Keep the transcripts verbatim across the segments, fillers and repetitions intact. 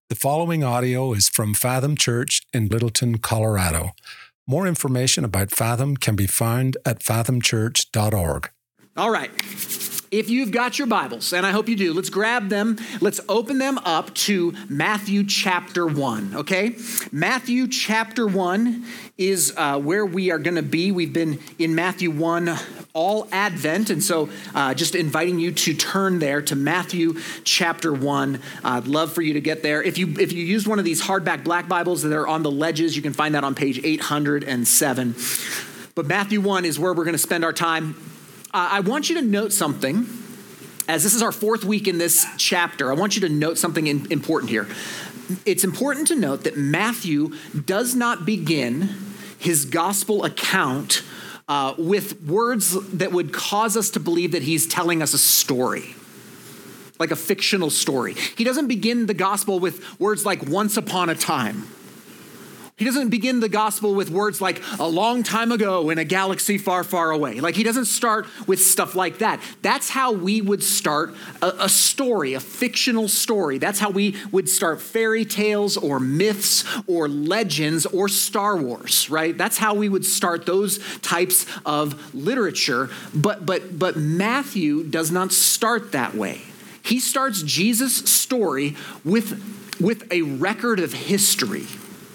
The following audio is from Fathom Church in Littleton, Colorado. More information about Fathom can be found at fathom church dot org. All right. If you've got your Bibles, and I hope you do, let's grab them. Let's open them up to Matthew chapter one, okay? Matthew chapter one is uh, where we are going to be. We've been in Matthew one all Advent, and so uh, just inviting you to turn there to Matthew chapter one. Uh, I'd love for you to get there. If you if you used one of these hardback black Bibles that are on the ledges, you can find that on page eight hundred seven. But Matthew one is where we're going to spend our time. Uh, I want you to note something, as this is our fourth week in this chapter. I want you to note something in, important here. It's important to note that Matthew does not begin his gospel account uh, with words that would cause us to believe that he's telling us a story, like a fictional story. He doesn't begin the gospel with words like once upon a time. He doesn't begin the gospel with words like a long time ago in a galaxy far, far away. Like he doesn't start with stuff like that. That's how we would start a, a story, a fictional story. That's how we would start fairy tales or myths or legends or Star Wars, right? That's how we would start those types of literature. But, but, but Matthew does not start that way. He starts Jesus' story with, with a record of history.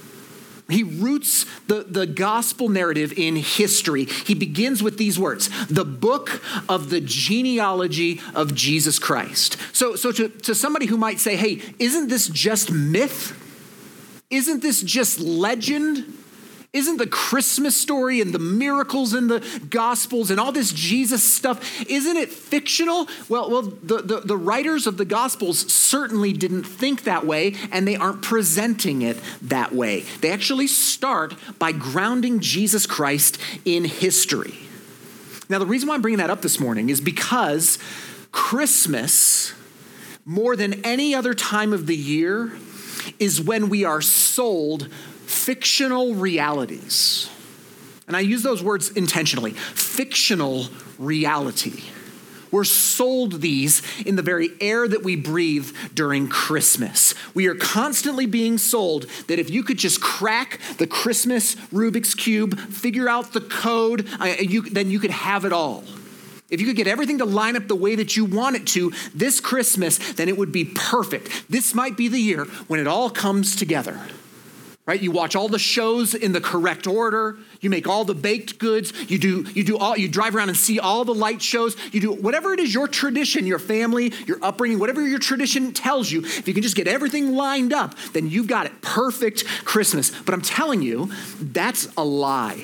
He roots the, the gospel narrative in history. He begins with these words, the book of the genealogy of Jesus Christ. So, so to, to somebody who might say, hey, isn't this just myth? Isn't this just legend? Isn't the Christmas story and the miracles in the Gospels and all this Jesus stuff, isn't it fictional? Well, well, the, the, the writers of the Gospels certainly didn't think that way, and they aren't presenting it that way. They actually start by grounding Jesus Christ in history. Now, the reason why I'm bringing that up this morning is because Christmas, more than any other time of the year, is when we are sold fictional realities. And I use those words intentionally. Fictional reality. We're sold these in the very air that we breathe during Christmas. We are constantly being sold that if you could just crack the Christmas Rubik's Cube, figure out the code, uh, you, then you could have it all. If you could get everything to line up the way that you want it to this Christmas, then it would be perfect. This might be the year when it all comes together. Right? You watch all the shows in the correct order. You make all the baked goods. You do, you do all, you drive around and see all the light shows. You do whatever it is your tradition, your family, your upbringing, whatever your tradition tells you. If you can just get everything lined up, then you've got it. Perfect Christmas. But I'm telling you, that's a lie.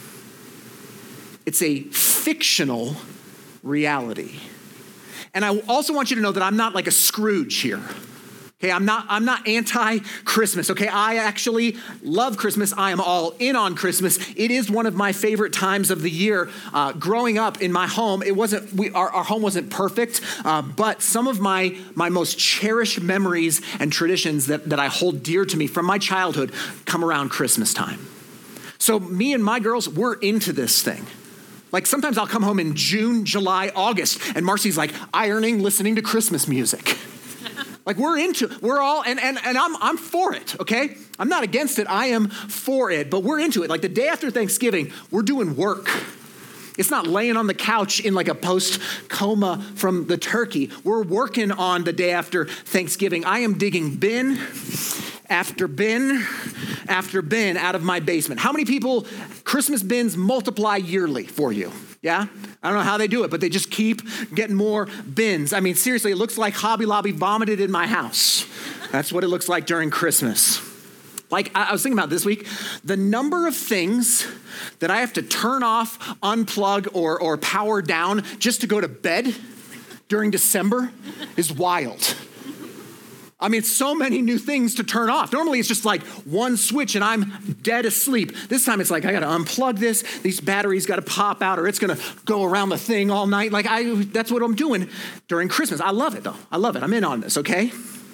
It's a fictional reality. And I also want you to know that I'm not like a Scrooge here. Okay, I'm not I'm not anti-Christmas, okay? I actually love Christmas. I am all in on Christmas. It is one of my favorite times of the year. Uh, growing up in my home, it wasn't, we, our, our home wasn't perfect, uh, but some of my, my most cherished memories and traditions that, that I hold dear to me from my childhood come around Christmas time. So me and my girls, we're into this thing. Like sometimes I'll come home in June, July, August, and Marcy's like ironing, listening to Christmas music. Like we're into, we're all, and, and, and I'm I'm for it, okay? I'm not against it, I am for it, but we're into it. Like the day after Thanksgiving, we're doing work. It's not laying on the couch in like a post-coma from the turkey. We're working on the day after Thanksgiving. I am digging bin after bin after bin out of my basement. How many people, Christmas bins multiply yearly for you? Yeah? I don't know how they do it, but they just keep getting more bins. I mean, seriously, it looks like Hobby Lobby vomited in my house. That's what it looks like during Christmas. Like I was thinking about this week, the number of things that I have to turn off, unplug, or, or power down just to go to bed during December is wild. I mean, so many new things to turn off. Normally it's just like one switch and I'm dead asleep. This time it's like, I got to unplug this. These batteries got to pop out or it's going to go around the thing all night. Like I, that's what I'm doing during Christmas. I love it though. I love it. I'm in on this, okay?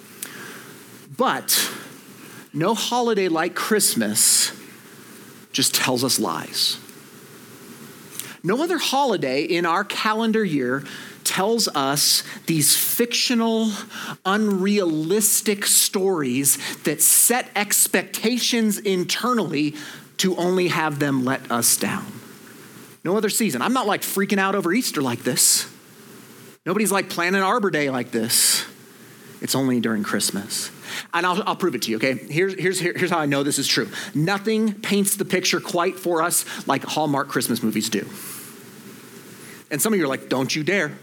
But no holiday like Christmas just tells us lies. No other holiday in our calendar year tells us these fictional, unrealistic stories that set expectations internally to only have them let us down. No other season. I'm not like freaking out over Easter like this. Nobody's like planning Arbor Day like this. It's only during Christmas. And I'll, I'll prove it to you, okay? Here's, here's, here's how I know this is true. Nothing paints the picture quite for us like Hallmark Christmas movies do. And some of you are like, don't you dare.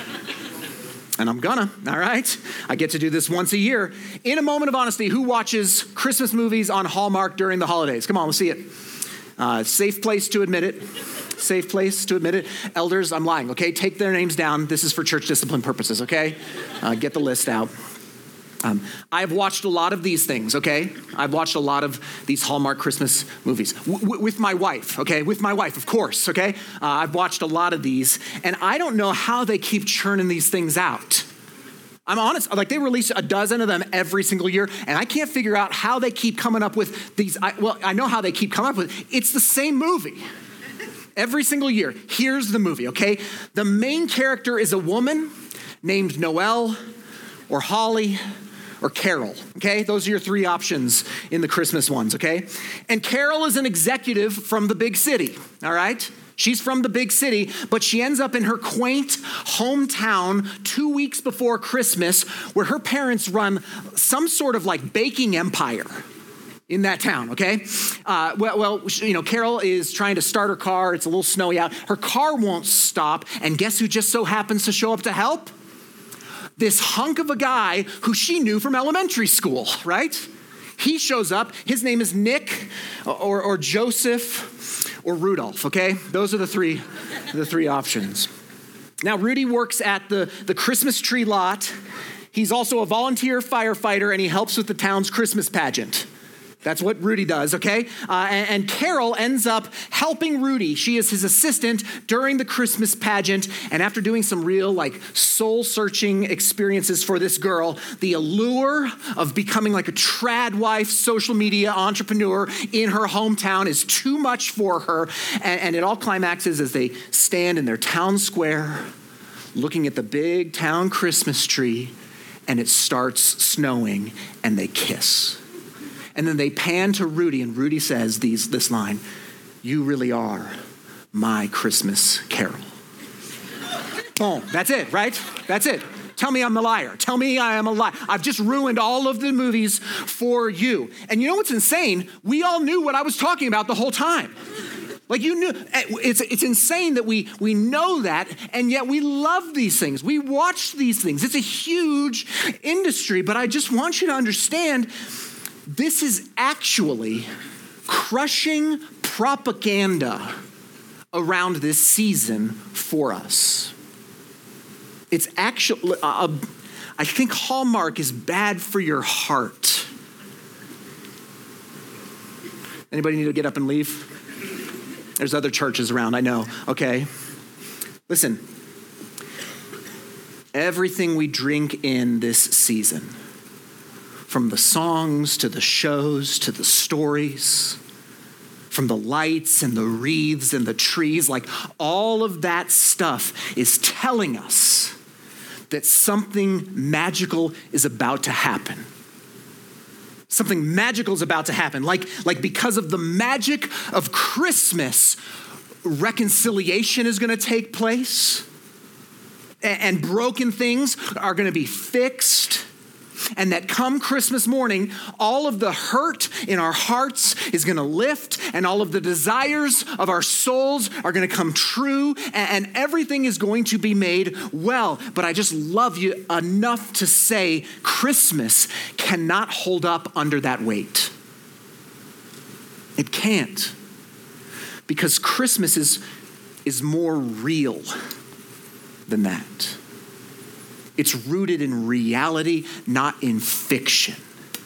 And I'm gonna, all right? I get to do this once a year. In a moment of honesty, who watches Christmas movies on Hallmark during the holidays? Come on, let's see it. Uh, safe place to admit it. Safe place to admit it. Elders, I'm lying, okay? Take their names down. This is for church discipline purposes, okay? Uh, get the list out. Um, I've watched a lot of these things, okay? I've watched a lot of these Hallmark Christmas movies w- w- with my wife, okay? With my wife, of course, okay? Uh, I've watched a lot of these, and I don't know how they keep churning these things out. I'm honest, like they release a dozen of them every single year, and I can't figure out how they keep coming up with these. I, well, I know how they keep coming up with. It's the same movie. Every single year. Here's the movie, okay? The main character is a woman named Noelle or Holly or Carol, okay? Those are your three options in the Christmas ones, okay? And Carol is an executive from the big city, all right? She's from the big city, but she ends up in her quaint hometown two weeks before Christmas where her parents run some sort of like baking empire in that town, okay? Uh, well, well, you know, Carol is trying to start her car. It's a little snowy out. Her car won't stop, and guess who just so happens to show up to help? This hunk of a guy who she knew from elementary school, right? He shows up. His name is Nick or, or Joseph or Rudolph, okay? Those are the three, the three options. Now, Rudy works at the, the Christmas tree lot. He's also a volunteer firefighter, and he helps with the town's Christmas pageant. That's what Rudy does, okay? Uh, and, and Carol ends up helping Rudy. She is his assistant during the Christmas pageant. And after doing some real like soul-searching experiences for this girl, the allure of becoming like a trad wife social media entrepreneur in her hometown is too much for her. And, and it all climaxes as they stand in their town square looking at the big town Christmas tree, and it starts snowing and they kiss. And then they pan to Rudy, and Rudy says these, this line, "You really are my Christmas Carol." Boom, that's it, right? That's it. Tell me I'm a liar. Tell me I am a liar. I've just ruined all of the movies for you. And you know what's insane? We all knew what I was talking about the whole time. Like you knew, it's, it's insane that we, we know that, and yet we love these things. We watch these things. It's a huge industry, but I just want you to understand this is actually crushing propaganda around this season for us. It's actually, uh, I think Hallmark is bad for your heart. Anybody need to get up and leave? There's other churches around, I know, okay? Listen, everything we drink in this season, from the songs to the shows to the stories, from the lights and the wreaths and the trees, like all of that stuff is telling us that something magical is about to happen. Something magical is about to happen. Like, like because of the magic of Christmas, reconciliation is going to take place, and broken things are going to be fixed. And that come Christmas morning, all of the hurt in our hearts is going to lift, and all of the desires of our souls are going to come true, and, and everything is going to be made well. But I just love you enough to say Christmas cannot hold up under that weight. It can't. Because Christmas is, is more real than that. It's rooted in reality, not in fiction.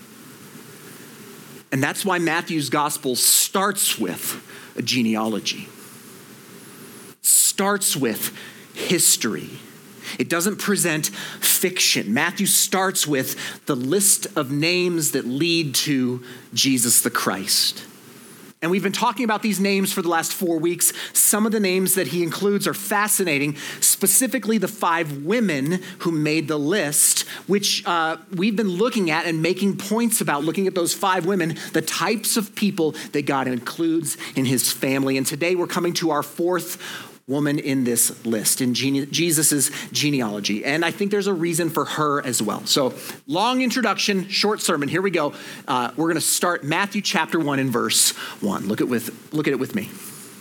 And that's why Matthew's gospel starts with a genealogy. Starts with history. It doesn't present fiction. Matthew starts with the list of names that lead to Jesus the Christ. And we've been talking about these names for the last four weeks. Some of the names that he includes are fascinating, specifically the five women who made the list, which uh, we've been looking at and making points about, looking at those five women, the types of people that God includes in his family. And today we're coming to our fourth woman in this list, in gene- Jesus' genealogy. And I think there's a reason for her as well. So long introduction, short sermon. Here we go. Uh, we're going to start Matthew chapter one and verse one. Look at, with, look at it with me.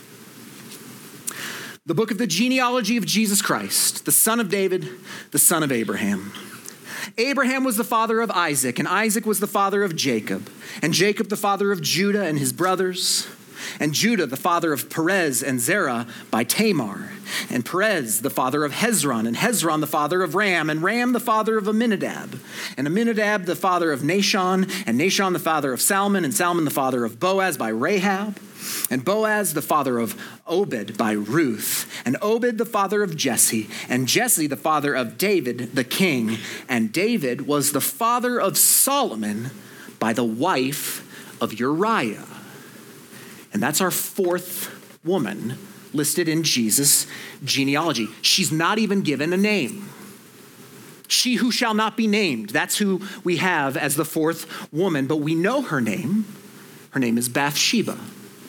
The book of the genealogy of Jesus Christ, the son of David, the son of Abraham. Abraham was the father of Isaac, and Isaac was the father of Jacob, and Jacob the father of Judah and his brothers, and Judah, the father of Perez and Zerah by Tamar, and Perez, the father of Hezron, and Hezron, the father of Ram, and Ram, the father of Amminadab, and Amminadab, the father of Nahshon, and Nahshon, the father of Salmon, and Salmon, the father of Boaz by Rahab, and Boaz, the father of Obed by Ruth, and Obed, the father of Jesse, and Jesse, the father of David, the king, and David was the father of Solomon by the wife of Uriah. And that's our fourth woman listed in Jesus' genealogy. She's not even given a name. She who shall not be named. That's who we have as the fourth woman. But we know her name. Her name is Bathsheba.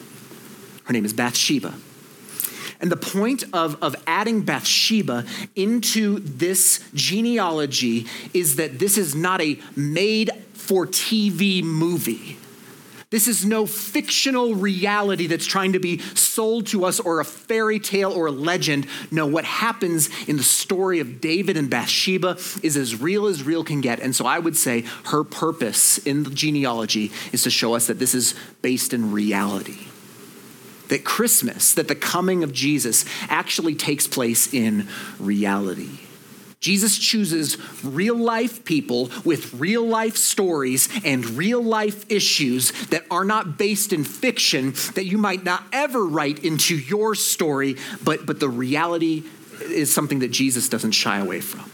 Her name is Bathsheba. And the point of, of adding Bathsheba into this genealogy is that this is not a made-for-T V movie. This is no fictional reality that's trying to be sold to us or a fairy tale or a legend. No, what happens in the story of David and Bathsheba is as real as real can get. And so I would say her purpose in the genealogy is to show us that this is based in reality. That Christmas, that the coming of Jesus actually takes place in reality. Jesus chooses real life people with real life stories and real life issues that are not based in fiction that you might not ever write into your story, but, but the reality is something that Jesus doesn't shy away from.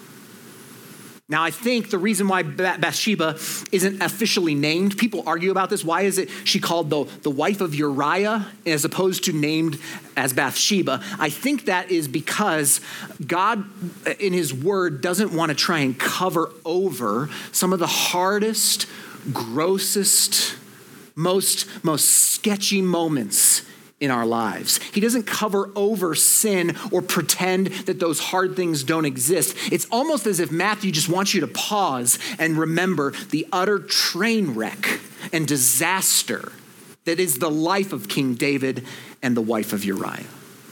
Now, I think the reason why Bathsheba isn't officially named, people argue about this. Why is it she called the, the wife of Uriah as opposed to named as Bathsheba? I think that is because God in his word doesn't want to try and cover over some of the hardest, grossest, most, most sketchy moments in our lives. He doesn't cover over sin or pretend that those hard things don't exist. It's almost as if Matthew just wants you to pause and remember the utter train wreck and disaster that is the life of King David and the wife of Uriah.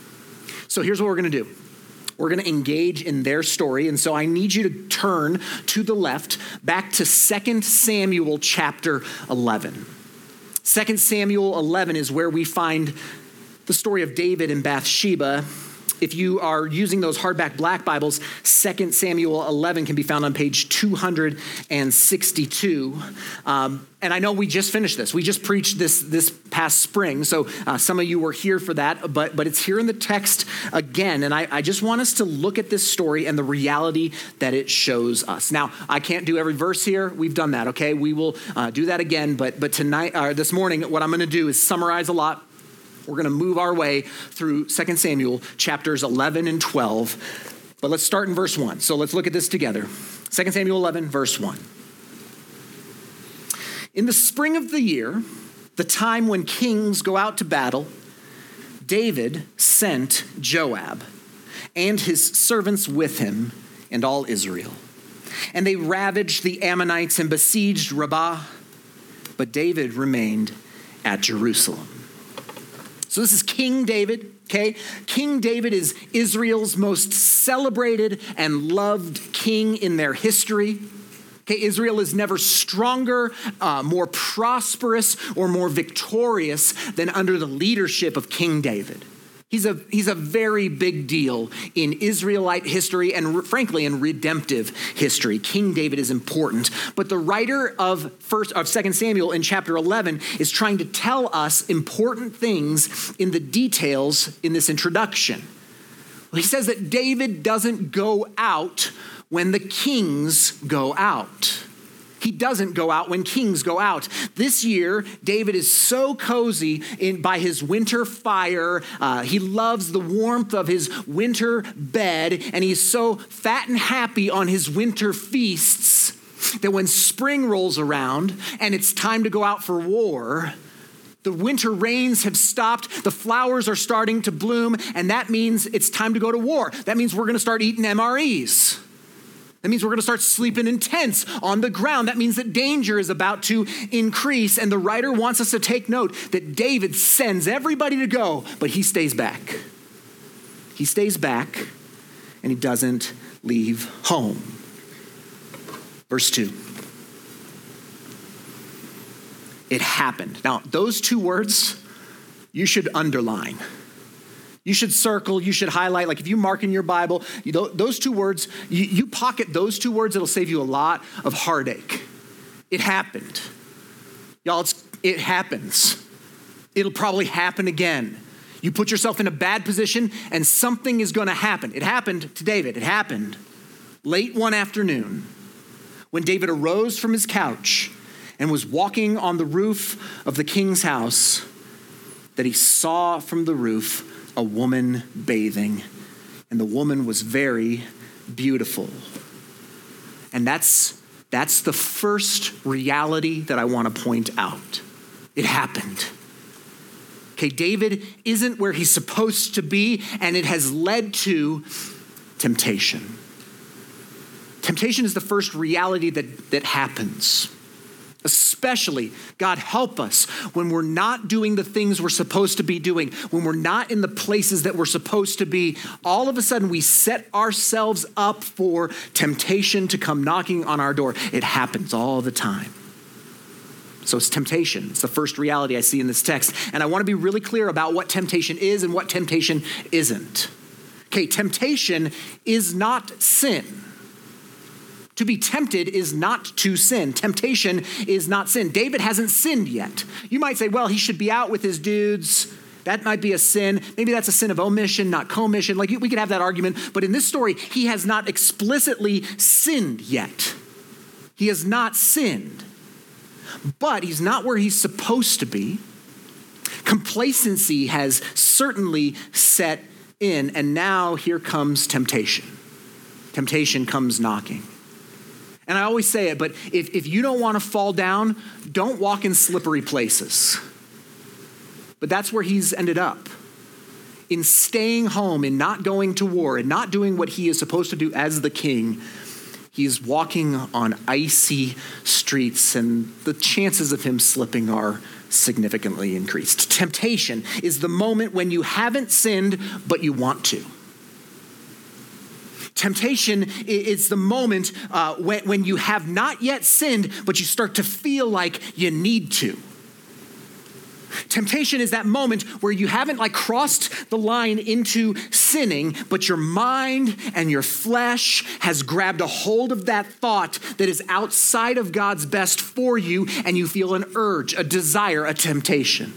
So here's what we're going to do. We're going to engage in their story. And so I need you to turn to the left back to Second Samuel chapter eleven. Second Samuel eleven is where we find the story of David and Bathsheba. If you are using those hardback black Bibles, Second Samuel eleven can be found on page two hundred sixty-two. Um, and I know we just finished this. We just preached this this past spring. So uh, some of you were here for that, but, but it's here in the text again. And I, I just want us to look at this story and the reality that it shows us. Now, I can't do every verse here. We've done that, okay? We will uh, do that again. But, but tonight, or this morning, what I'm going to do is summarize a lot. We're going to move our way through Second Samuel chapters eleven and twelve. But let's start in verse one. So let's look at this together. Second Samuel eleven, verse one. In the spring of the year, the time when kings go out to battle, David sent Joab and his servants with him and all Israel. And they ravaged the Ammonites and besieged Rabbah, but David remained at Jerusalem. So this is King David, okay? King David is Israel's most celebrated and loved king in their history. Okay, Israel is never stronger, uh, more prosperous, or more victorious than under the leadership of King David. He's a, he's a very big deal in Israelite history and re- frankly in redemptive history. King David is important. But the writer of first of Second Samuel in chapter eleven is trying to tell us important things in the details in this introduction. Well, he says that David doesn't go out when the kings go out. He doesn't go out when kings go out. This year, David is so cozy in, by his winter fire. Uh, he loves the warmth of his winter bed, and he's so fat and happy on his winter feasts that when spring rolls around and it's time to go out for war, the winter rains have stopped, the flowers are starting to bloom, and that means it's time to go to war. That means we're going to start eating M R Es. That means we're going to start sleeping in tents on the ground. That means that danger is about to increase. And the writer wants us to take note that David sends everybody to go, but he stays back. He stays back and he doesn't leave home. Verse two. It happened. Now, those two words you should underline. You should circle, you should highlight. Like if you mark in your Bible, you know, those two words, you, you pocket those two words, it'll save you a lot of heartache. It happened. Y'all, it's, it happens. It'll probably happen again. You put yourself in a bad position and something is going to happen. It happened to David. It happened late one afternoon when David arose from his couch and was walking on the roof of the king's house, that he saw from the roof a woman bathing, and the woman was very beautiful. And that's, that's the first reality that I want to point out. It happened. Okay, David isn't where he's supposed to be, and it has led to temptation. Temptation is the first reality that, that happens. Especially, God help us, when we're not doing the things we're supposed to be doing, when we're not in the places that we're supposed to be, all of a sudden we set ourselves up for temptation to come knocking on our door. It happens all the time. So it's temptation. It's the first reality I see in this text. And I want to be really clear about what temptation is and what temptation isn't. Okay, temptation is not sin. To be tempted is not to sin. Temptation is not sin. David hasn't sinned yet. You might say, well, he should be out with his dudes. That might be a sin. Maybe that's a sin of omission, not commission. Like we could have that argument. But in this story, he has not explicitly sinned yet. He has not sinned. But he's not where he's supposed to be. Complacency has certainly set in. And now here comes temptation. Temptation comes knocking. And I always say it, but if, if you don't want to fall down, don't walk in slippery places. But that's where he's ended up. In staying home, in not going to war, and not doing what he is supposed to do as the king, he's walking on icy streets, and the chances of him slipping are significantly increased. Temptation is the moment when you haven't sinned, but you want to. Temptation is the moment uh, when, when you have not yet sinned, but you start to feel like you need to. Temptation is that moment where you haven't like crossed the line into sinning, but your mind and your flesh has grabbed a hold of that thought that is outside of God's best for you, and you feel an urge, a desire, a temptation.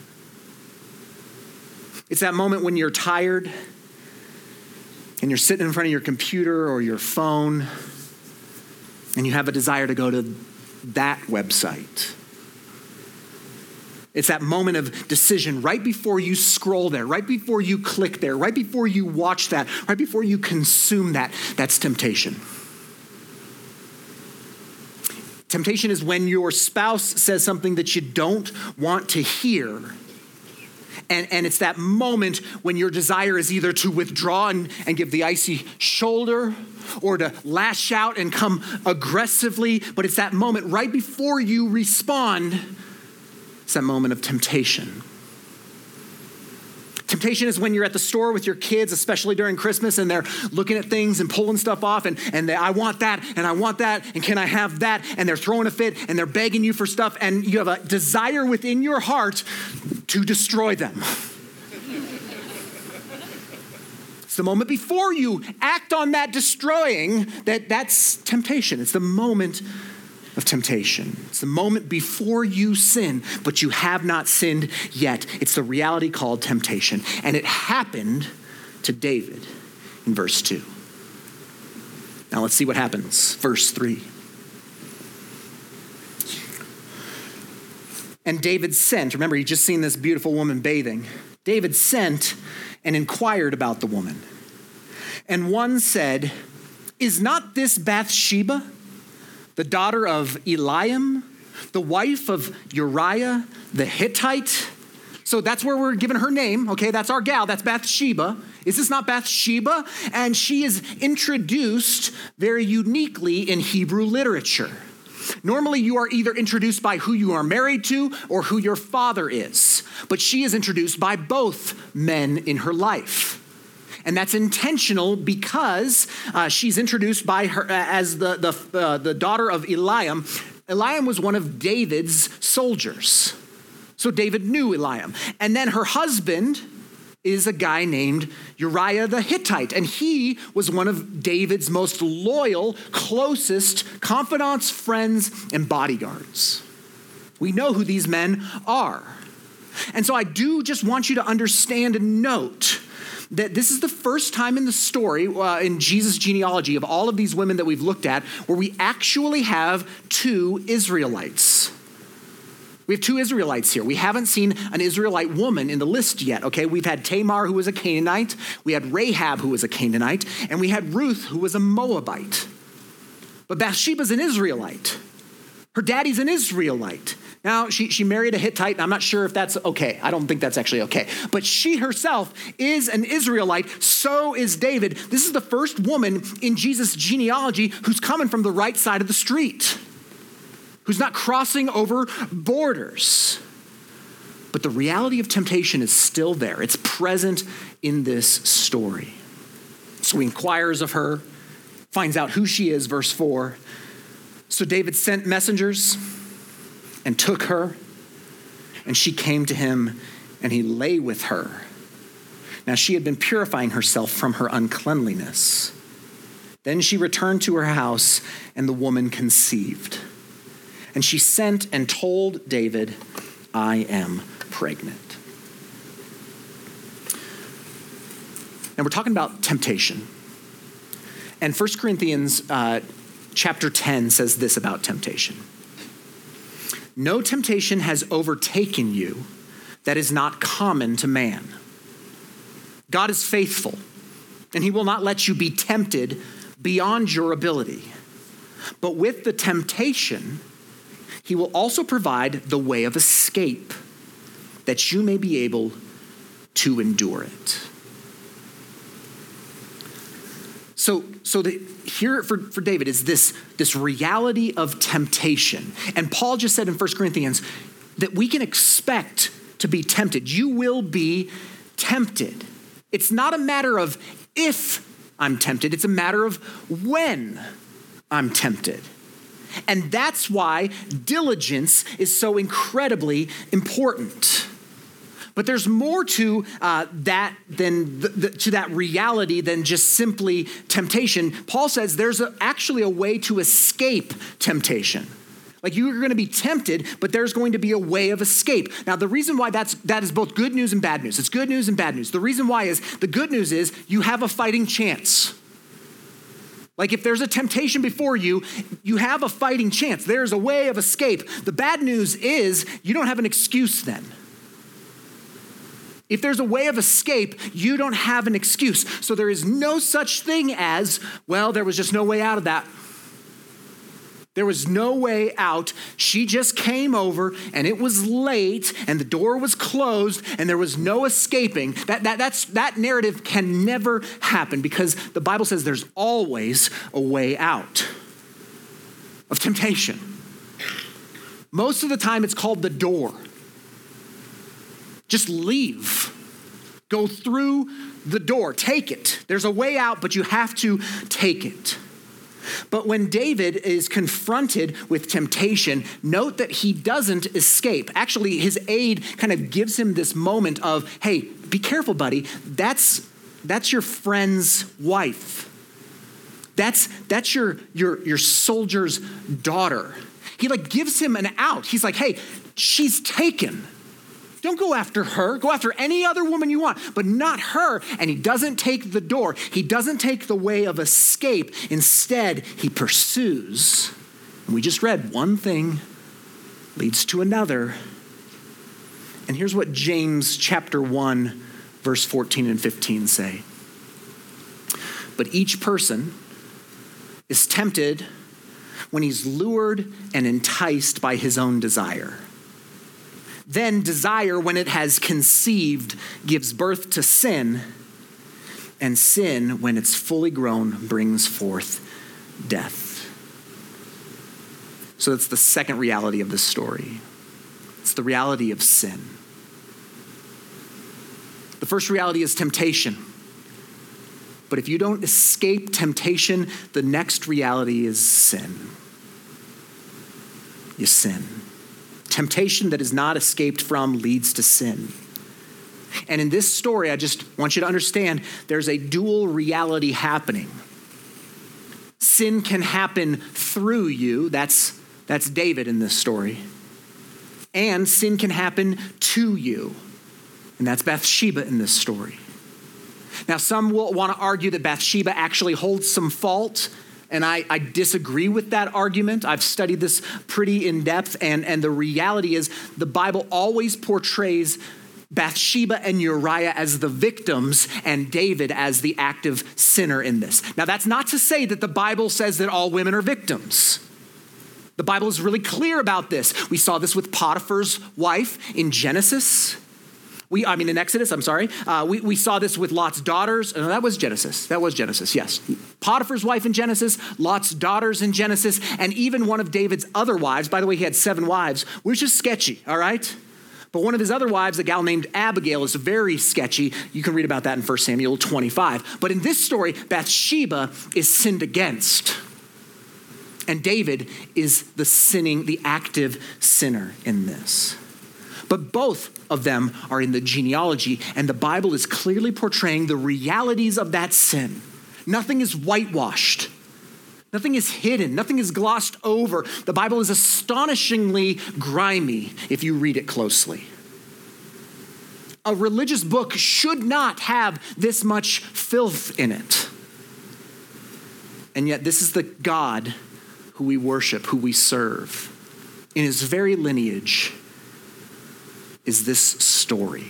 It's that moment when you're tired and you're sitting in front of your computer or your phone, and you have a desire to go to that website. It's that moment of decision right before you scroll there, right before you click there, right before you watch that, right before you consume that. That's temptation. Temptation is when your spouse says something that you don't want to hear. And, and it's that moment when your desire is either to withdraw and, and give the icy shoulder, or to lash out and come aggressively. But it's that moment right before you respond. It's that moment of temptation. Temptation is when you're at the store with your kids, especially during Christmas, and they're looking at things and pulling stuff off, and, and they, I want that, and I want that, and can I have that? And they're throwing a fit, and they're begging you for stuff, and you have a desire within your heart to destroy them. It's the moment before you act on that destroying that that's temptation. It's the moment of temptation. It's the moment before you sin, but you have not sinned yet. It's the reality called temptation. And it happened to David in verse two. Now let's see what happens. Verse three. And David sent, remember, he just seen this beautiful woman bathing. David sent and inquired about the woman. And one said, is not this Bathsheba, the daughter of Eliam, the wife of Uriah the Hittite? So that's where we're given her name. Okay, that's our gal. That's Bathsheba. Is this not Bathsheba? And she is introduced very uniquely in Hebrew literature. Normally, you are either introduced by who you are married to or who your father is. But she is introduced by both men in her life. And that's intentional because uh, she's introduced by her uh, as the, the, uh, the daughter of Eliam. Eliam was one of David's soldiers. So David knew Eliam. And then her husband is a guy named Uriah the Hittite. And he was one of David's most loyal, closest confidants, friends, and bodyguards. We know who these men are. And so I do just want you to understand and note that this is the first time in the story, uh, in Jesus' genealogy of all of these women that we've looked at, where we actually have two Israelites. We have two Israelites here. We haven't seen an Israelite woman in the list yet, okay? We've had Tamar, who was a Canaanite. We had Rahab, who was a Canaanite. And we had Ruth, who was a Moabite. But Bathsheba's an Israelite. Her daddy's an Israelite. Now, she, she married a Hittite, and I'm not sure if that's okay. I don't think that's actually okay. But she herself is an Israelite. So is David. This is the first woman in Jesus' genealogy who's coming from the right side of the street, who's not crossing over borders. But the reality of temptation is still there. It's present in this story. So he inquires of her, finds out who she is, verse four. So David sent messengers and took her, and she came to him, and he lay with her. Now she had been purifying herself from her uncleanliness. Then she returned to her house, and the woman conceived. And she sent and told David, I am pregnant. Now we're talking about temptation. And First Corinthians uh, chapter ten says this about temptation. No temptation has overtaken you that is not common to man. God is faithful, and he will not let you be tempted beyond your ability. But with the temptation, he will also provide the way of escape that you may be able to endure it. So, so the, here for, for David is this, this reality of temptation. And Paul just said in First Corinthians that we can expect to be tempted. You will be tempted. It's not a matter of if I'm tempted. It's a matter of when I'm tempted. And that's why diligence is so incredibly important. But there's more to uh, that than the, the, to that reality than just simply temptation. Paul says there's a, actually a way to escape temptation. Like you're going to be tempted, but there's going to be a way of escape. Now, the reason why that's that is both good news and bad news. It's good news and bad news. The reason why is the good news is you have a fighting chance. Like if there's a temptation before you, you have a fighting chance. There's a way of escape. The bad news is you don't have an excuse then. If there's a way of escape, you don't have an excuse. So there is no such thing as, well, there was just no way out of that. There was no way out. She just came over and it was late and the door was closed and there was no escaping. That, that, that's, that narrative can never happen because the Bible says there's always a way out of temptation. Most of the time it's called the door. Just leave. Go through the door. Take it. There's a way out, but you have to take it. But when David is confronted with temptation, note that he doesn't escape. Actually, his aide kind of gives him this moment of, hey, be careful, buddy. That's that's your friend's wife. That's that's your your your soldier's daughter. He like gives him an out. He's like, hey, she's taken. Don't go after her. Go after any other woman you want, but not her. And he doesn't take the door. He doesn't take the way of escape. Instead, he pursues. And we just read one thing leads to another, And here's what James chapter one, verse fourteen and fifteen say. But each person is tempted when he's lured and enticed by his own desire. Then desire, when it has conceived, gives birth to sin. And sin, when it's fully grown, brings forth death. So that's the second reality of this story. It's the reality of sin. The first reality is temptation. But if you don't escape temptation, the next reality is sin. You sin. Temptation that is not escaped from leads to sin. And in this story, I just want you to understand there's a dual reality happening. Sin can happen through you. That's, that's David in this story. And sin can happen to you. And that's Bathsheba in this story. Now, some will want to argue that Bathsheba actually holds some fault, and I, I disagree with that argument. I've studied this pretty in depth, and, and the reality is the Bible always portrays Bathsheba and Uriah as the victims and David as the active sinner in this. Now, that's not to say that the Bible says that all women are victims. The Bible is really clear about this. We saw this with Potiphar's wife in Genesis. We, I mean, in Exodus, I'm sorry. Uh, we, we saw this with Lot's daughters. No, that was Genesis. That was Genesis, yes. Potiphar's wife in Genesis, Lot's daughters in Genesis, and even one of David's other wives. By the way, he had seven wives, which is sketchy, all right? But one of his other wives, a gal named Abigail, is very sketchy. You can read about that in First Samuel twenty-five. But in this story, Bathsheba is sinned against. And David is the sinning, the active sinner in this. But both of them are in the genealogy, and the Bible is clearly portraying the realities of that sin. Nothing is whitewashed. Nothing is hidden. Nothing is glossed over. The Bible is astonishingly grimy if you read it closely. A religious book should not have this much filth in it. And yet this is the God who we worship, who we serve. In his very lineage is this story.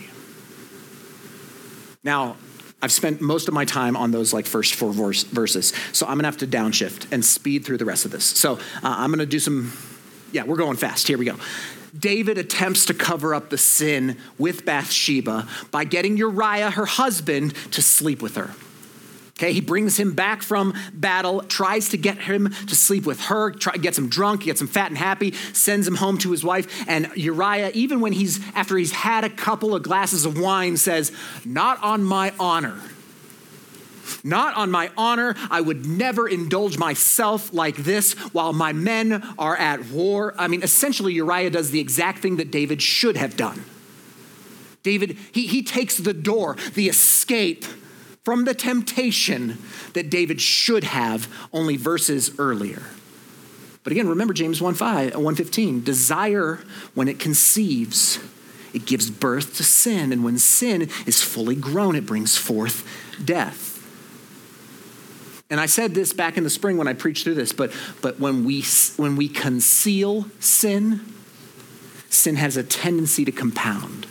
Now, I've spent most of my time on those like first four verse, verses, so I'm gonna have to downshift and speed through the rest of this. So uh, I'm gonna do some, yeah, we're going fast. Here we go. David attempts to cover up the sin with Bathsheba by getting Uriah, her husband, to sleep with her. Okay, he brings him back from battle, tries to get him to sleep with her, try, gets him drunk, gets him fat and happy, sends him home to his wife. And Uriah, even when he's, after he's had a couple of glasses of wine, says, "Not on my honor. Not on my honor. I would never indulge myself like this while my men are at war." I mean, essentially, Uriah does the exact thing that David should have done. David, he, he takes the door, the escape from the temptation that David should have only verses earlier. But again, remember James one fifteen, desire, when it conceives, it gives birth to sin. And when sin is fully grown, it brings forth death. And I said this back in the spring when I preached through this, but, but when we, when we conceal sin, sin has a tendency to compound.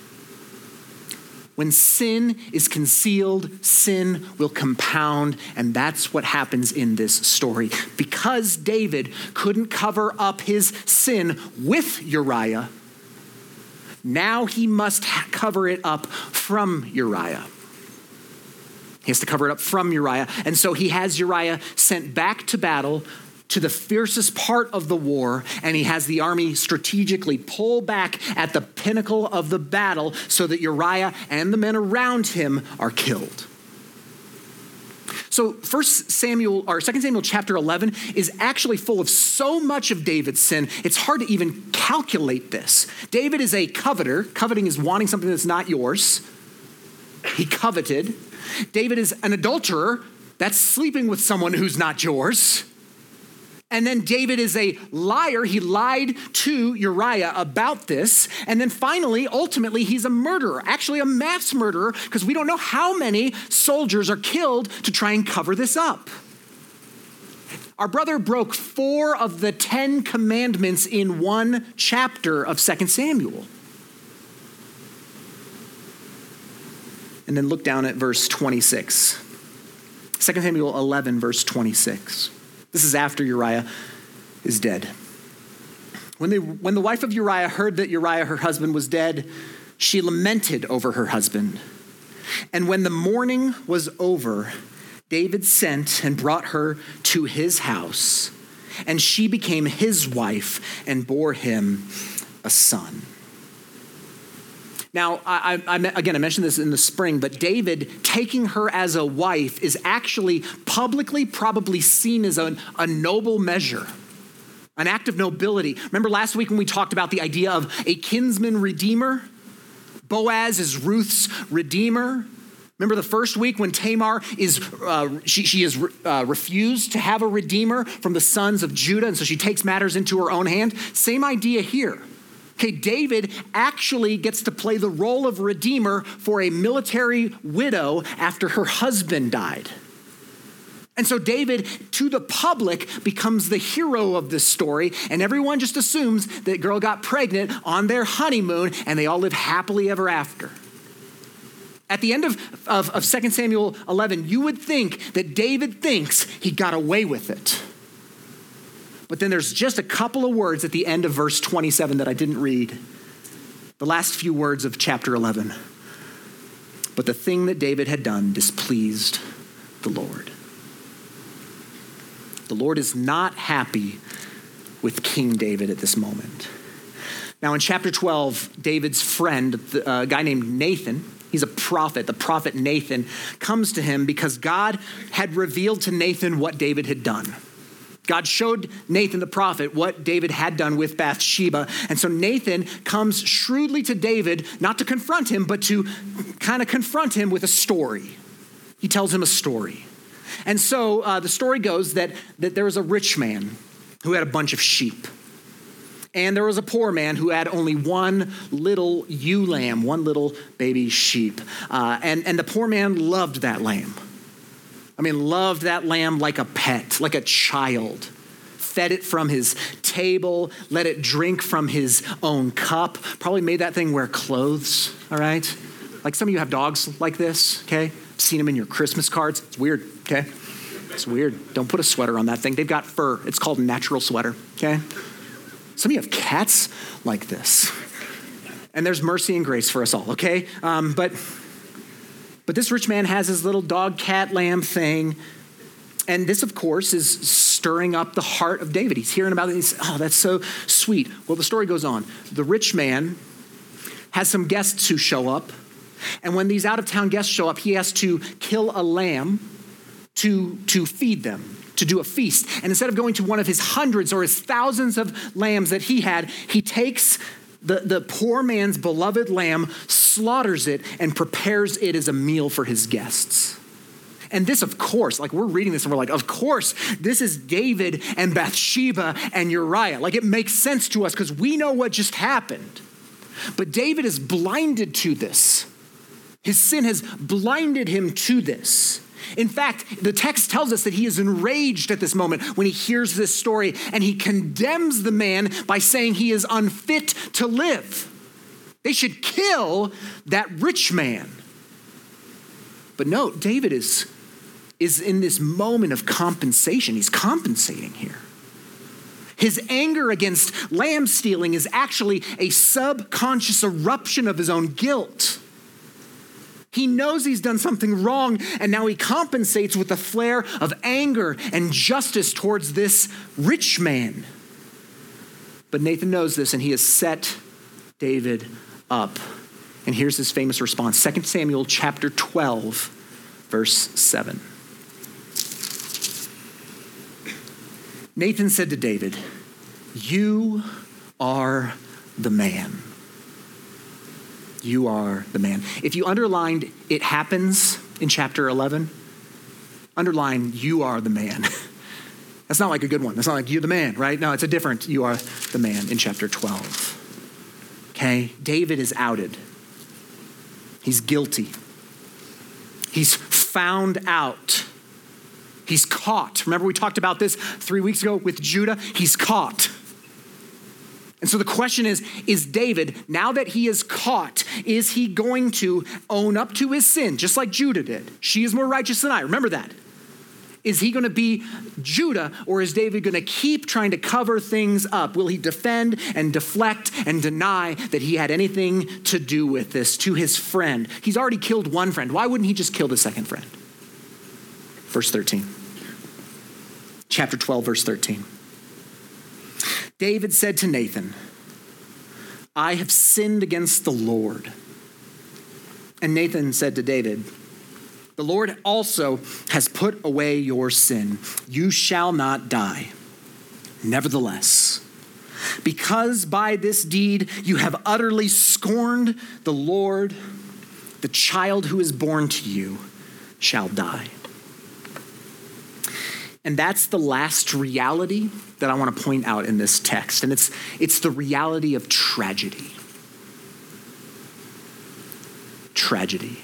When sin is concealed, sin will compound, and that's what happens in this story. Because David couldn't cover up his sin with Uriah, now he must cover it up from Uriah. He has to cover it up from Uriah, and so he has Uriah sent back to battle to the fiercest part of the war, and he has the army strategically pull back at the pinnacle of the battle so that Uriah and the men around him are killed. So First Samuel, or Second Samuel chapter eleven is actually full of so much of David's sin, it's hard to even calculate this. David is a coveter. Coveting is wanting something that's not yours. He coveted. David is an adulterer. That's sleeping with someone who's not yours. And then David is a liar. He lied to Uriah about this. And then finally, ultimately, he's a murderer, actually a mass murderer, because we don't know how many soldiers are killed to try and cover this up. Our brother broke four of the Ten Commandments in one chapter of Second Samuel. And then look down at verse twenty-six. Second Samuel eleven, verse twenty-six. This is after Uriah is dead. When, they, when the wife of Uriah heard that Uriah, her husband, was dead, she lamented over her husband. And when the mourning was over, David sent and brought her to his house, and she became his wife and bore him a son. Now, I, I, again, I mentioned this in the spring, but David taking her as a wife is actually publicly probably seen as a, a noble measure, an act of nobility. Remember last week when we talked about the idea of a kinsman redeemer? Boaz is Ruth's redeemer. Remember the first week when Tamar is, uh, she, she is uh, refused to have a redeemer from the sons of Judah, and so she takes matters into her own hand? Same idea here. Okay, David actually gets to play the role of redeemer for a military widow after her husband died. And so David, to the public, becomes the hero of this story, and everyone just assumes that girl got pregnant on their honeymoon, and they all live happily ever after. At the end of, of, of Second Samuel eleven, you would think that David thinks he got away with it. But then there's just a couple of words at the end of verse twenty-seven that I didn't read. The last few words of chapter eleven. But the thing that David had done displeased the Lord. The Lord is not happy with King David at this moment. Now in chapter twelve, David's friend, a guy named Nathan, he's a prophet, the prophet Nathan, comes to him because God had revealed to Nathan what David had done. God showed Nathan the prophet what David had done with Bathsheba. And so Nathan comes shrewdly to David, not to confront him, but to kind of confront him with a story. He tells him a story. And so uh, the story goes that, that there was a rich man who had a bunch of sheep. And there was a poor man who had only one little ewe lamb, one little baby sheep. Uh, and, and the poor man loved that lamb. I mean, loved that lamb like a pet, like a child. Fed it from his table, let it drink from his own cup. Probably made that thing wear clothes, all right? Like some of you have dogs like this, okay? I've seen them in your Christmas cards. It's weird, okay? It's weird. Don't put a sweater on that thing. They've got fur. It's called a natural sweater, okay? Some of you have cats like this. And there's mercy and grace for us all, okay? Um, but... But this rich man has his little dog, cat, lamb thing. And this, of course, is stirring up the heart of David. He's hearing about it. He's, oh, that's so sweet. Well, the story goes on. The rich man has some guests who show up. And when these out-of-town guests show up, he has to kill a lamb to, to feed them, to do a feast. And instead of going to one of his hundreds or his thousands of lambs that he had, he takes the, the poor man's beloved lamb, slaughters it, and prepares it as a meal for his guests. And this, of course, like we're reading this and we're like, of course, this is David and Bathsheba and Uriah. Like it makes sense to us because we know what just happened. But David is blinded to this. His sin has blinded him to this. In fact, the text tells us that he is enraged at this moment when he hears this story, and he condemns the man by saying he is unfit to live. They should kill that rich man. But note, David is, is in this moment of compensation. He's compensating here. His anger against lamb stealing is actually a subconscious eruption of his own guilt. He knows he's done something wrong, and now he compensates with a flare of anger and justice towards this rich man. But Nathan knows this, and he has set David up. And here's his famous response. Second Samuel chapter twelve, verse seven. Nathan said to David, "You are the man. You are the man." If you underlined "it happens" in chapter eleven, underline "you are the man." That's not like a good one. That's not like "you the man," right? No, it's a different "you are the man" in chapter twelve. Okay, David is outed. He's guilty. He's found out. He's caught. Remember we talked about this three weeks ago with Judah? He's caught. And so the question is, is David, now that he is caught, is he going to own up to his sin, just like Judah did? She is more righteous than I. Remember that. Is he going to be Judah, or is David going to keep trying to cover things up? Will he defend and deflect and deny that he had anything to do with this to his friend? He's already killed one friend. Why wouldn't he just kill the second friend? Verse thirteen. Chapter twelve, verse thirteen. David said to Nathan, I have sinned against the Lord. And Nathan said to David, the Lord also has put away your sin. You shall not die. Nevertheless, because by this deed you have utterly scorned the Lord, the child who is born to you shall die. And that's the last reality that I want to point out in this text. And it's, it's the reality of tragedy. Tragedy.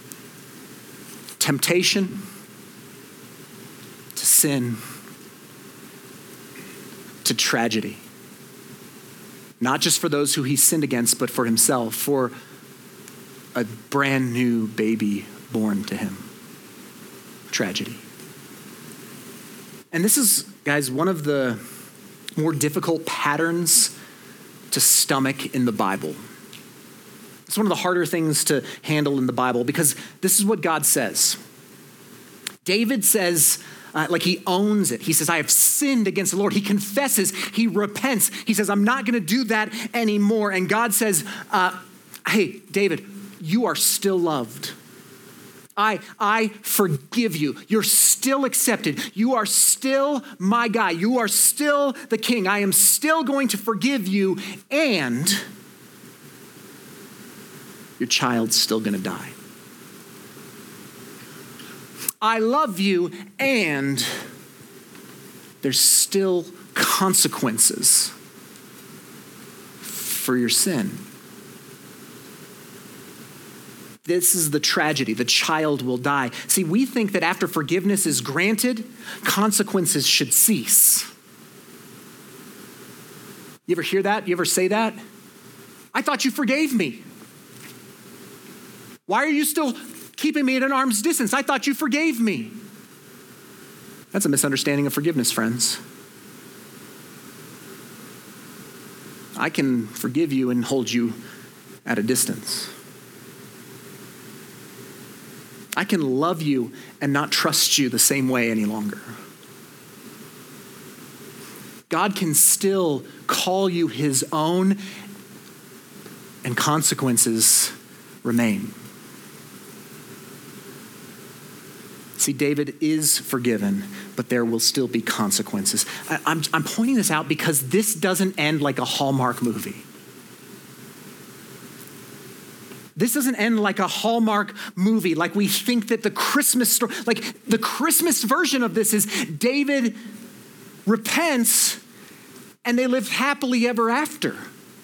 Temptation to sin to tragedy. Not just for those who he sinned against, but for himself, for a brand new baby born to him. Tragedy. And this is, guys, one of the more difficult patterns to stomach in the Bible. It's one of the harder things to handle in the Bible because this is what God says. David says, uh, like he owns it. He says, I have sinned against the Lord. He confesses, he repents. He says, I'm not going to do that anymore. And God says, uh, hey, David, you are still loved. I, I forgive you. You're still accepted. You are still my guy. You are still the king. I am still going to forgive you, and your child's still going to die. I love you, and there's still consequences for your sin. This is the tragedy. The child will die. See, we think that after forgiveness is granted, consequences should cease. You ever hear that? You ever say that? I thought you forgave me. Why are you still keeping me at an arm's distance? I thought you forgave me. That's a misunderstanding of forgiveness, friends. I can forgive you and hold you at a distance. I can love you and not trust you the same way any longer. God can still call you his own, and consequences remain. See, David is forgiven, but there will still be consequences. I, I'm, I'm pointing this out because this doesn't end like a Hallmark movie. This doesn't end like a Hallmark movie, like we think that the Christmas story, like the Christmas version of this is David repents and they live happily ever after.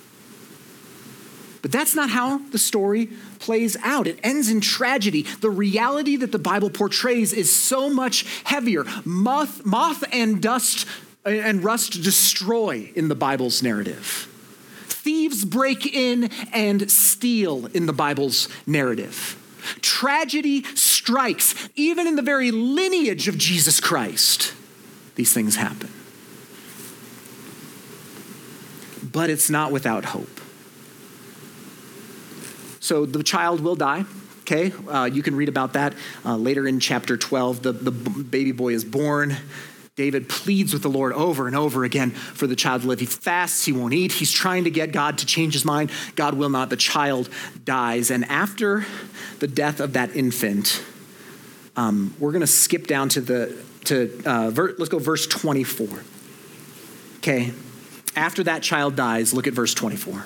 But that's not how the story plays out. It ends in tragedy. The reality that the Bible portrays is so much heavier. Moth, moth and dust and rust destroy in the Bible's narrative. Thieves break in and steal in the Bible's narrative. Tragedy strikes. Even in the very lineage of Jesus Christ, these things happen. But it's not without hope. So the child will die, okay? Uh, you can read about that uh, later in chapter twelve. The, the baby boy is born. David pleads with the Lord over and over again for the child to live. He fasts, he won't eat. He's trying to get God to change his mind. God will not. The child dies. And after the death of that infant, um, we're going to skip down to the, to uh, ver- let's go verse twenty-four. Okay. After that child dies, look at verse twenty-four.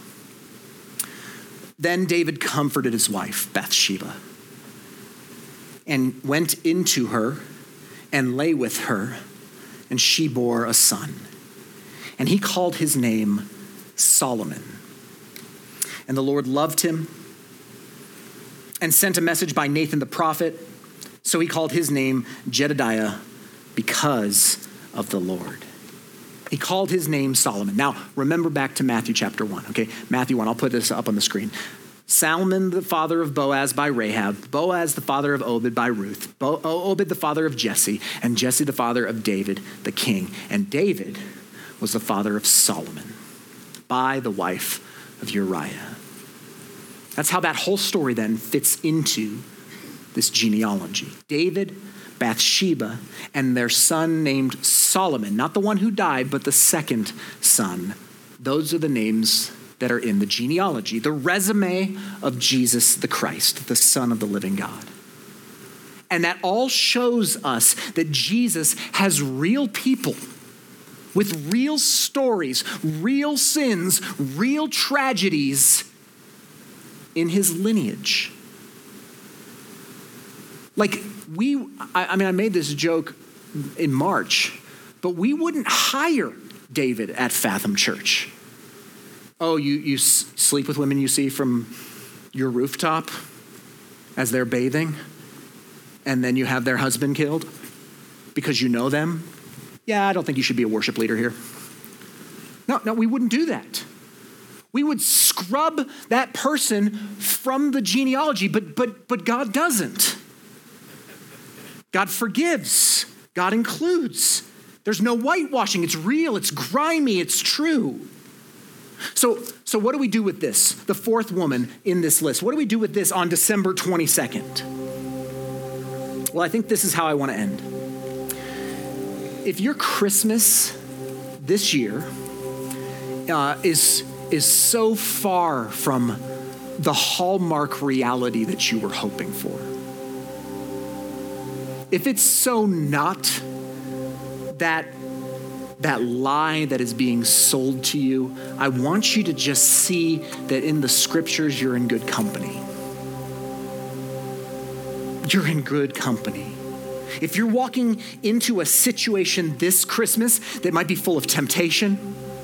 Then David comforted his wife, Bathsheba, and went into her and lay with her, and she bore a son. And he called his name Solomon. And the Lord loved him and sent a message by Nathan the prophet. So he called his name Jedediah because of the Lord. He called his name Solomon. Now, remember back to Matthew chapter one, okay? Matthew one, I'll put this up on the screen. Salmon, the father of Boaz by Rahab, Boaz, the father of Obed by Ruth, Bo- Obed, the father of Jesse, and Jesse, the father of David, the king. And David was the father of Solomon by the wife of Uriah. That's how that whole story then fits into this genealogy. David, Bathsheba, and their son named Solomon, not the one who died, but the second son. Those are the names that are in the genealogy, the resume of Jesus the Christ, the Son of the living God. And that all shows us that Jesus has real people with real stories, real sins, real tragedies in his lineage. Like we, I, I mean, I made this joke in March, but we wouldn't hire David at Fathom Church. Oh, you, you s- sleep with women you see from your rooftop as they're bathing, and then you have their husband killed because you know them? Yeah, I don't think you should be a worship leader here. No, no, we wouldn't do that. We would scrub that person from the genealogy, but but but God doesn't. God forgives. God includes. There's no whitewashing. It's real. It's grimy. It's true. So, so what do we do with this? The fourth woman in this list. What do we do with this on December twenty-second? Well, I think this is how I want to end. If your Christmas this year uh, is, is so far from the hallmark reality that you were hoping for, if it's so not that that lie that is being sold to you, I want you to just see that in the scriptures, you're in good company. You're in good company. If you're walking into a situation this Christmas that might be full of temptation,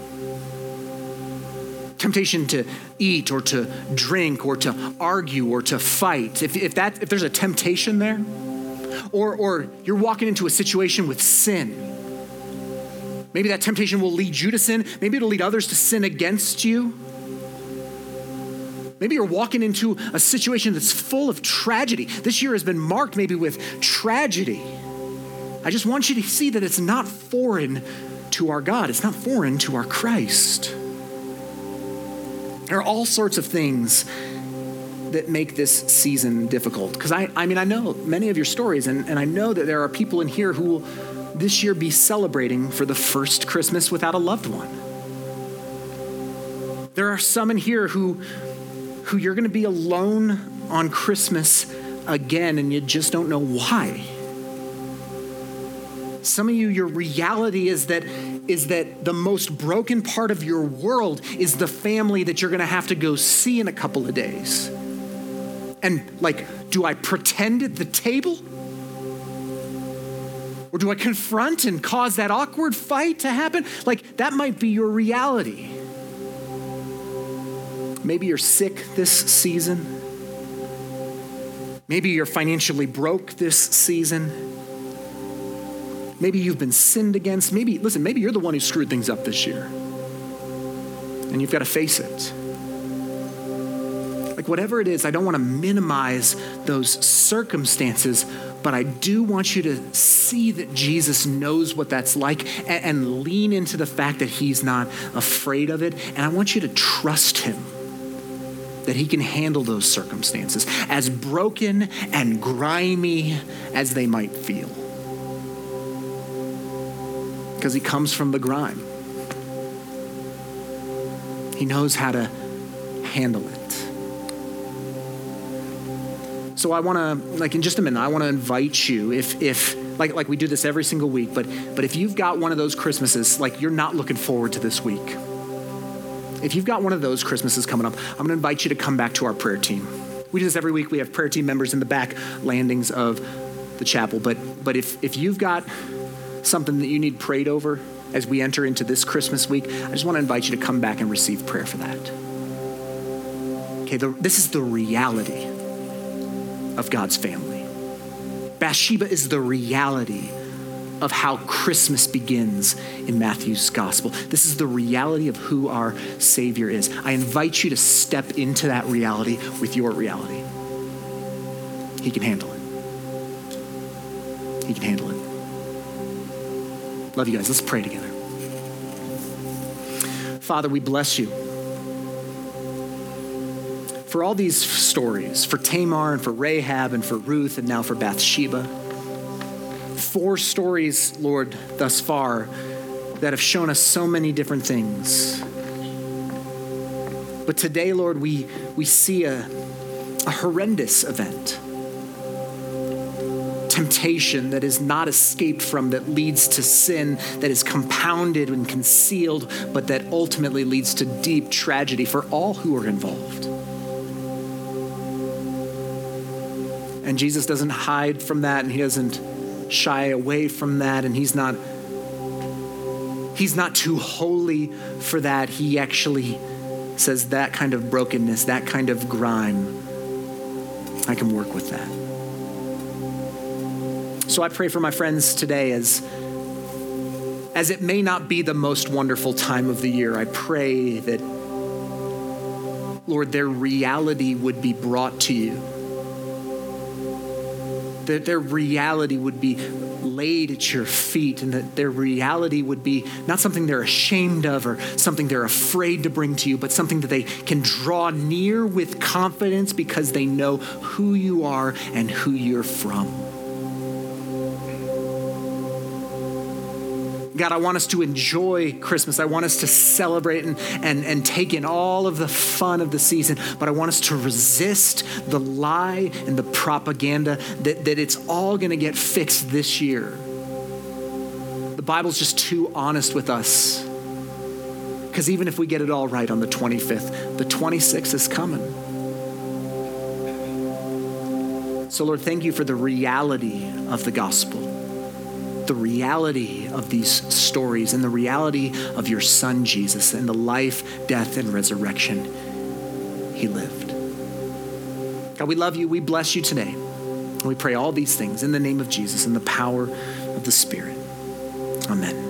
temptation to eat or to drink or to argue or to fight, if, if, that, if there's a temptation there, or, or you're walking into a situation with sin, maybe that temptation will lead you to sin. Maybe it'll lead others to sin against you. Maybe you're walking into a situation that's full of tragedy. This year has been marked maybe with tragedy. I just want you to see that it's not foreign to our God. It's not foreign to our Christ. There are all sorts of things that make this season difficult. Because I, I mean, I know many of your stories, and, and I know that there are people in here who will this year be celebrating for the first Christmas without a loved one. There are some in here who, who you're going to be alone on Christmas again, and you just don't know why. Some of you, your reality is that, is that the most broken part of your world is the family that you're going to have to go see in a couple of days. And like, do I pretend at the table? Or do I confront and cause that awkward fight to happen? Like, that might be your reality. Maybe you're sick this season. Maybe you're financially broke this season. Maybe you've been sinned against. Maybe, listen, maybe you're the one who screwed things up this year. And you've got to face it. Like, whatever it is, I don't want to minimize those circumstances, but I do want you to see that Jesus knows what that's like and, and lean into the fact that he's not afraid of it. And I want you to trust him that he can handle those circumstances, as broken and grimy as they might feel. Because he comes from the grime. He knows how to handle it. So I want to, like in just a minute, I want to invite you, if, if like, like we do this every single week, but, but if you've got one of those Christmases, like you're not looking forward to this week, if you've got one of those Christmases coming up, I'm going to invite you to come back to our prayer team. We do this every week. We have prayer team members in the back landings of the chapel. But, but if, if you've got something that you need prayed over as we enter into this Christmas week, I just want to invite you to come back and receive prayer for that. Okay, the, this is the reality of God's family. Bathsheba is the reality of how Christmas begins in Matthew's gospel. This is the reality of who our Savior is. I invite you to step into that reality with your reality. He can handle it. He can handle it. Love you guys. Let's pray together. Father, we bless you for all these stories, for Tamar and for Rahab and for Ruth and now for Bathsheba. Four stories, Lord, thus far that have shown us so many different things. But today, Lord, we, we see a, a horrendous event. Temptation that is not escaped from, that leads to sin, that is compounded and concealed, but that ultimately leads to deep tragedy for all who are involved. And Jesus doesn't hide from that, and he doesn't shy away from that, and he's not he's not too holy for that. He actually says that kind of brokenness, that kind of grime, I can work with that. So I pray for my friends today as, as it may not be the most wonderful time of the year. I pray that, Lord, their reality would be brought to you. That their reality would be laid at your feet, and that their reality would be not something they're ashamed of or something they're afraid to bring to you, but something that they can draw near with confidence because they know who you are and who you're from. God, I want us to enjoy Christmas. I want us to celebrate and, and, and take in all of the fun of the season, but I want us to resist the lie and the propaganda that, that it's all going to get fixed this year. The Bible's just too honest with us, because even if we get it all right on the twenty-fifth, the twenty-sixth is coming. So Lord, thank you for the reality of the gospel, the reality of these stories, and the reality of your son, Jesus, and the life, death, and resurrection he lived. God, we love you. We bless you today. And we pray all these things in the name of Jesus and the power of the Spirit. Amen.